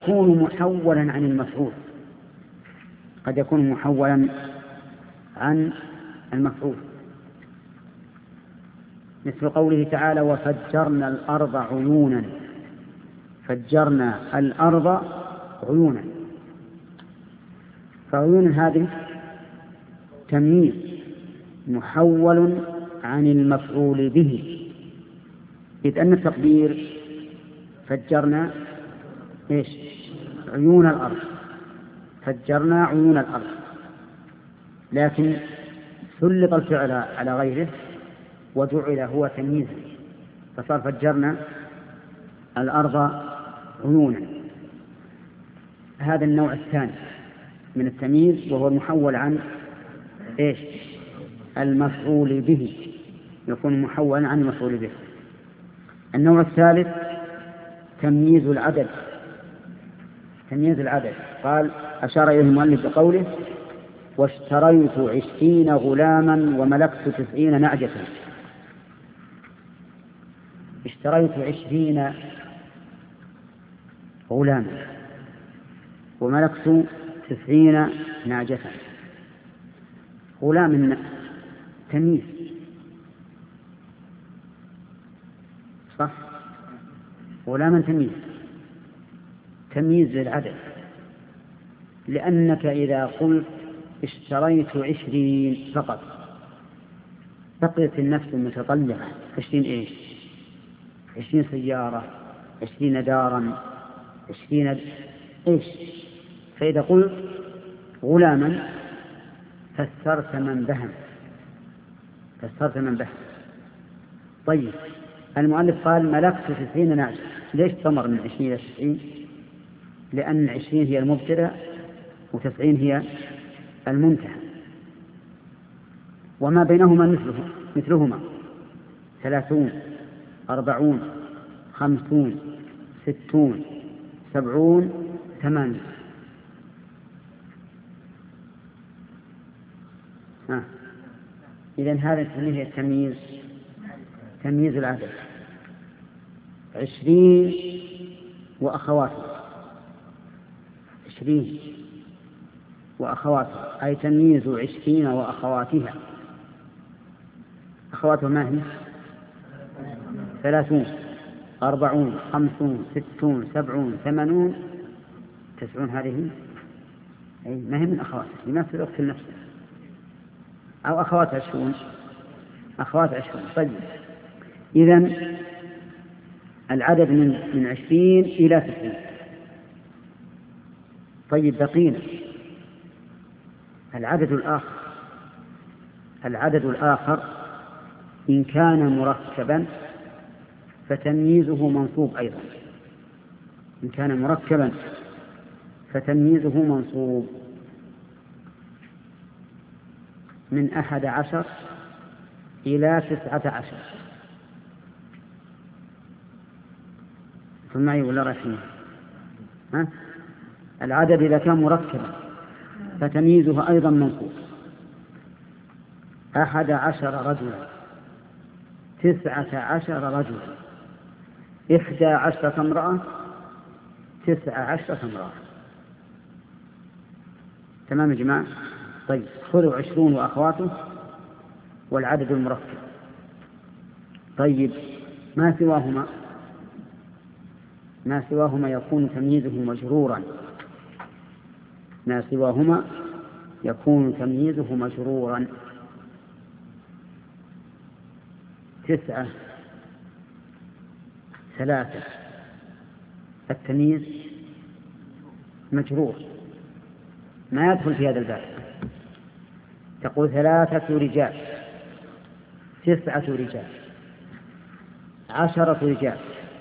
يكون محولا عن المفعول، قد يكون محولا عن المفعول، مثل قوله تعالى وفجرنا الأرض عيونا. فجرنا الأرض عيونا، فعيونا هذه تمييز محول عن المفعول به، إذ أن التقدير فجرنا إيش؟ عيون الأرض، فجرنا عيون الأرض، لكن سلط الفعل على غيره وجعل هو تمييزا، فصار فجرنا الأرض عيونا. هذا النوع الثاني من التمييز، وهو المحول عن إيش؟ المفعول به، يكون محولا عن المفعول به. النوع الثالث تمييز العدد. تمييز العدد قال أشار إليه المؤلف بقوله واشتريت 20 غلاما وملكت 90 نعجة. اشتريت 20 غلاما وملكت 90 نعجة. غلام تمييز، صح؟ غلاما تمييز للعدد، لأنك إذا قلت اشتريت 20 فقط بقيت النفس المتطلعة 20 إيش؟ 20 سيارة، 20 دارا، 20 إيش؟ فإذا قلت غلاما فسرت من بهم. طيب المؤلف قال ملكت 90 نعجة، ليش ثمر من 20 إلى 90؟ لأن 20 هي المبتدأ و90 هي المنتهى، وما بينهما مثلهما 30 40 50 60 70 80. إذن هذا هي تمييز العدد. 20 وأخواتها، 20 وأخواتها أي تمييز 20 وأخواتها. أخواتها ما هي؟ 30 40 50 60 70 80 90. هذه ما هي من أخواتها، لما في الأخت النفس أو أخوات 20. أخوات 20. طيب إذن العدد من 20 إلى 90. طيب بقينا العدد الآخر إن كان مركبا فتمييزه منصوب أيضا. إن كان مركبا فتمييزه منصوب من 11 إلى 19. معي ولا رأيحين؟ العدد إذا كان مركبا فتمييزه أيضا منصوب. 11 رجلا، 19 رجلا، 11 امرأة، 19 امرأة. تمام يا جماعة؟ طيب خذوا 20 وأخواته والعدد المركب. طيب ما سواهما يكون تمييزه مجرورا. 9 3 التمييز مجرور، ما يدخل في هذا الباب. تقول 3 رجال، 9 رجال، 10 رجال،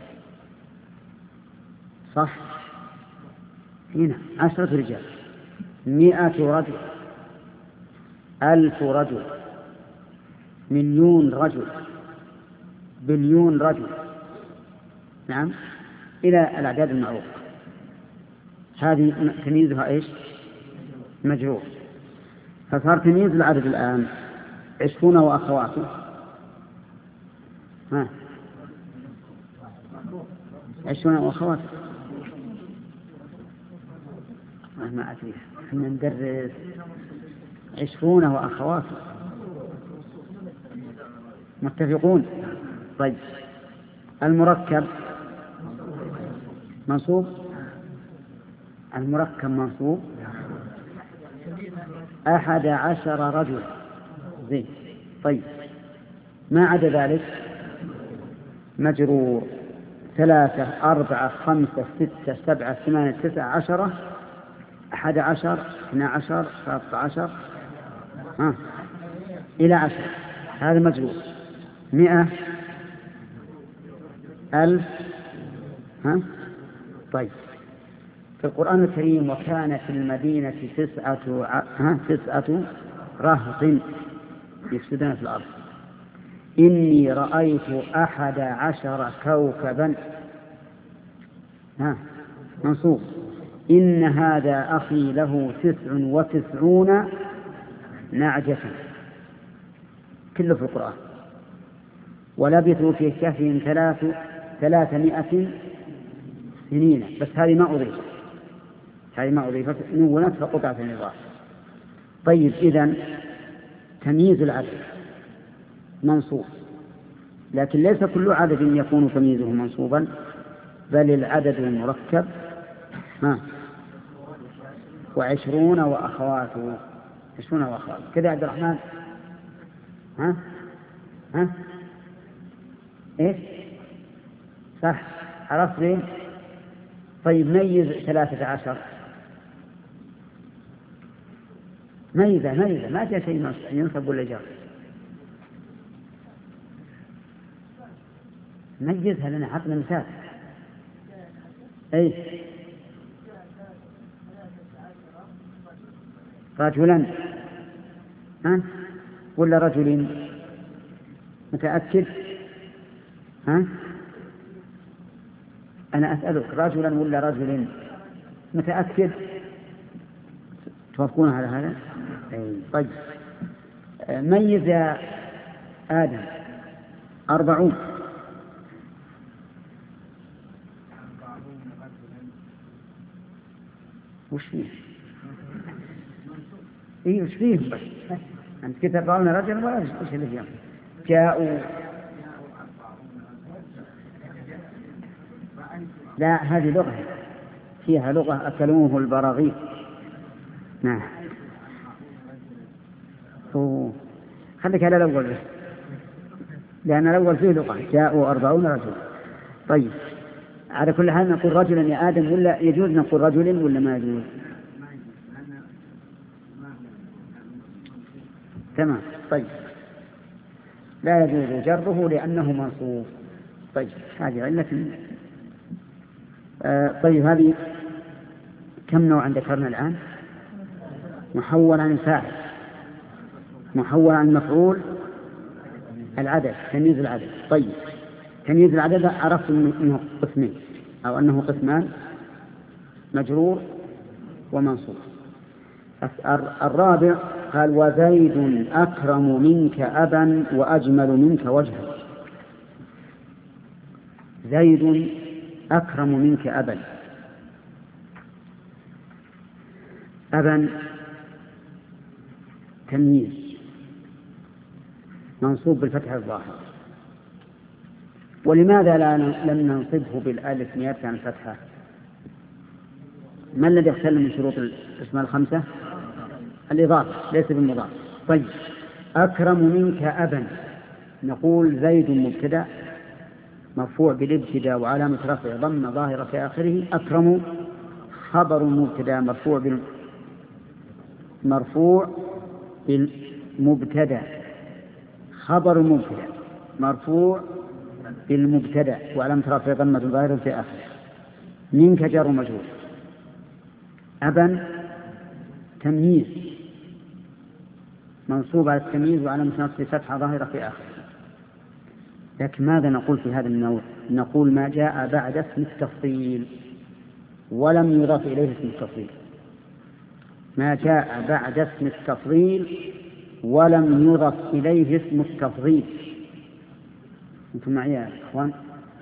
صح؟ هنا 10 رجال، 100 رجل، 1000 رجل، 1,000,000 رجل، 1,000,000,000 رجل. نعم، إلى الأعداد المعروفة. هذه تمييزها إيش؟ مجرور. فصار تمييز العدد الآن 20 وأخواته 20 وأخواته ما أدري، احنا ندرس 20 وأخواته. متفقون؟ طيب، المركب منصوب. المركب منصوب 11 رجل. زين. طيب، ما عدا ذلك مجرور 3 4 5 6 7 8 9 10 11 12 13 إلى 10. هذا مجرور 100 1000. طيب، في القرآن الكريم وكان في المدينة 9 رهط يفسدون في الأرض إني رأيت 11 كوكبا. منصوب. إن هذا أخي له 99 نعجة. كله في القرآن. ولبثوا في كهفهم 300 سنين. بس هذه ما أضيفت نونت فقطعت النظام. طيب، إذن تمييز العدد منصوب، لكن ليس كل عدد يكون تمييزه منصوبا، بل العدد المركب 20 وأخواته. 20 وأخواته كذا. عبد الرحمن إيش صح؟ عرفت ليه؟ طيب، ميز 13. ميزة ما جاء شيء ينصب ولا جار. ميزها لنا، عطنا مثال. أي رجلا ولا رجلين؟ متأكد؟ أنا أسألك رجلا ولا رجلين؟ متأكد؟ توافقون على هذا؟ طيب، ميز يا آدم 40. وش فيه؟ وش فيه بس؟ أنت كتب لنا رجل ولا وش اللي فيه؟ جاءوا. لا، هذه لغة فيها لغة أكلوه البراغيث. نعم. خليك على الأول بس، لأن الأول فيه لغة جاءوا 40 رجل. طيب، على كل حال نقول رجلا يا آدم، ولا يجوز نقول رجل ولا ما يجوز؟ تمام. طيب، لا يجوز جره لأنه منصوب. طيب، هذه علة. طيب، هذه كم نوعا ذكرنا الآن؟ محول عن الفاعل، محول عن المفعول، العدد، تمييز العدد. طيب، تمييز العدد عرفت أنه قسمين أو أنه قسمان، مجرور ومنصوب. الرابع قال وزيد أكرم منك أبا وأجمل منك وجها. زيد أكرم منك أبا. أبا تمييز منصوب بالفتح الظاهر. ولماذا لم ننصبه بالالف نيابة عن الفتحة؟ ما الذي يختل من شروط الاسماء الخمسة؟ الإضافة، ليس بالمضاف. طيب، أكرم منك أبا، نقول زيد مبتدأ مرفوع بالابتداء وعلامة رفعه ضمة ظاهرة في آخره. أكرم خبر مبتدأ مرفوع بالمبتدأ، خبر مبتدأ مرفوع بالمبتدأ وعلامة رفعه ضمة ظاهرة في آخره. منك جار مجرور. أبا تمييز منصوب على التمييز وعلامة نصبه فتحة ظاهرة في آخره. لكن ماذا نقول في هذا النوع؟ نقول ما جاء بعد اسم التفضيل ولم يضاف إليه اسم التفضيل. ما جاء بعد اسم التفضيل ولم يضف إليه اسم التفضيل. أنتم معي يا إخوان؟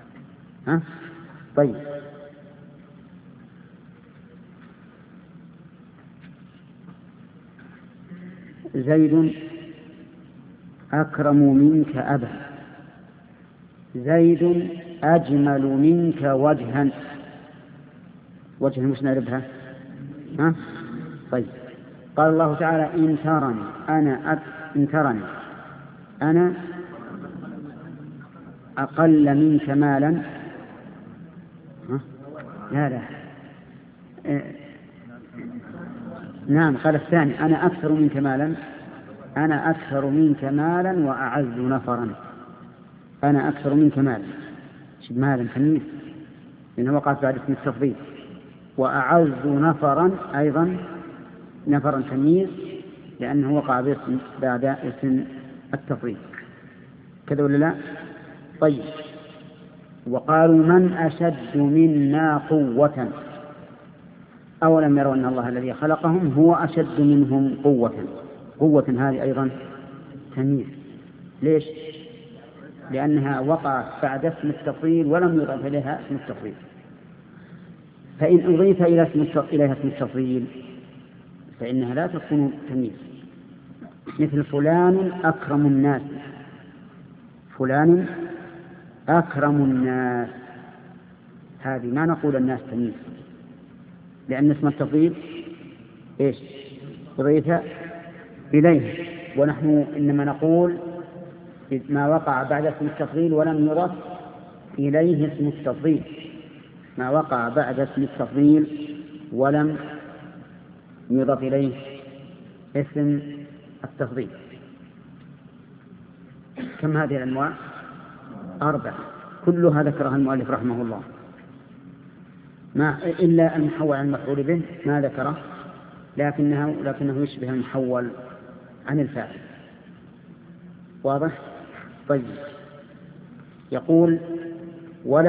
طيب، زيد أكرم منك أبا، زيد أجمل منك وجها. وجها مش نعرفها؟ ها؟ طيب، قال الله تعالى إن ترني أنا أقل منك مالا. ها؟ لا نعم، قال الثاني أنا أكثر منك مالا، أنا أكثر منك مالا وأعز نفرا. أنا أكثر منك مالا، مالا تمييز لأنه وقعت بعد اسم التفضيل، وأعز نفرا أيضا نفرا تمييز لأنه وقع باسم بعد اسم التفضيل، كذا ولا لا؟ طيب، وقالوا من أشد منا قوة أولم يروا أن الله الذي خلقهم هو أشد منهم قوة. قوة هذه أيضا تمييز، ليش؟ لأنها وقعت بعد اسم التفضيل ولم يضاف إليها اسم التفضيل، فإن أضيف إليها اسم التفضيل فإنها لا تكون تمييز، مثل فلان أكرم الناس، فلان أكرم الناس، هذه ما نقول الناس تمييز لأن اسم التفضيل إيش؟ أضيف إليه، ونحن إنما نقول ما وقع بعد اسم التفضيل ولم يضف إليه اسم التفضيل، ما وقع بعد اسم التفضيل ولم يضف إليه اسم التفضيل. كم هذه الأنواع؟ 4، كلها ذكرها المؤلف رحمه الله، إلا المحول عن المفعول به ما ذكره، لكنه يشبه المحول عن الفاعل. واضح؟ طيب، يقول ولا